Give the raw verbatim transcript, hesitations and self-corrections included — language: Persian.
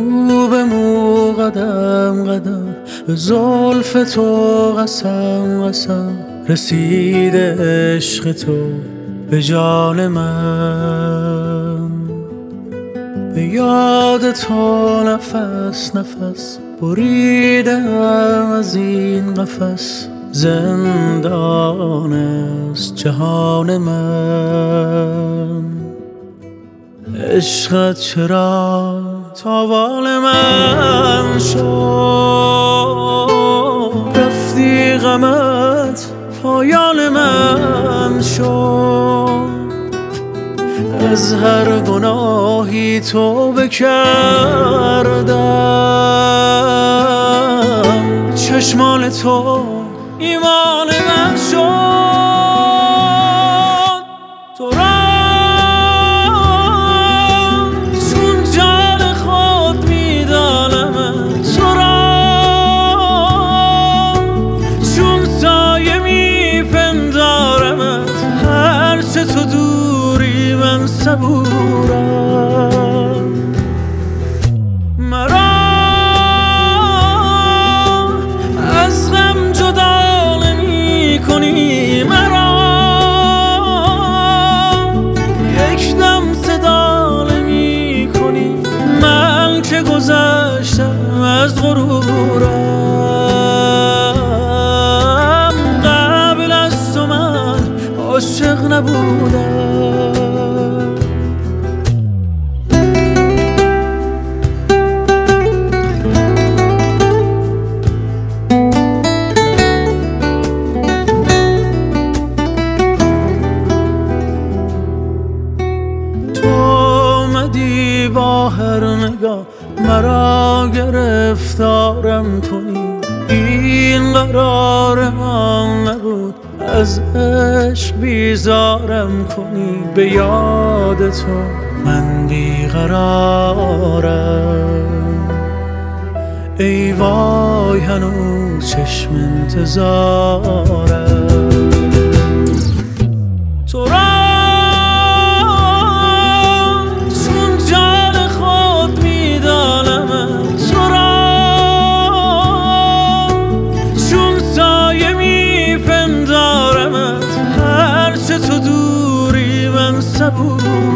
مو به مو قدم قدم به زلف تو قسم قسم رسیده عشق تو به جان من. به یاد تو نفس نفس بریدم از این قفس، زندان است جهان من. عشقت چرا تاوان من شد، رفتی غمت پایان من شد. از هر گناهی توبه کردم، چشمان تو ایمان من شد. تو را چون جان خود میدانمت، تو را چون سایه میپندارمت. هرچه تو دوری من صبورم. مرا از غم جدا نمی کنی، مرا یک دم صدا نمی کنی. من که گذشتم از غرورم، قبل از تو من عاشق نبودم. با هر نگاه مرا گرفتارم کنی، این قرار من نبود از عشق بیزارم کنی. به یاد تو من بیقرارم، ای وای هنوز چشم انتظارم. تو را تو دوری من صبور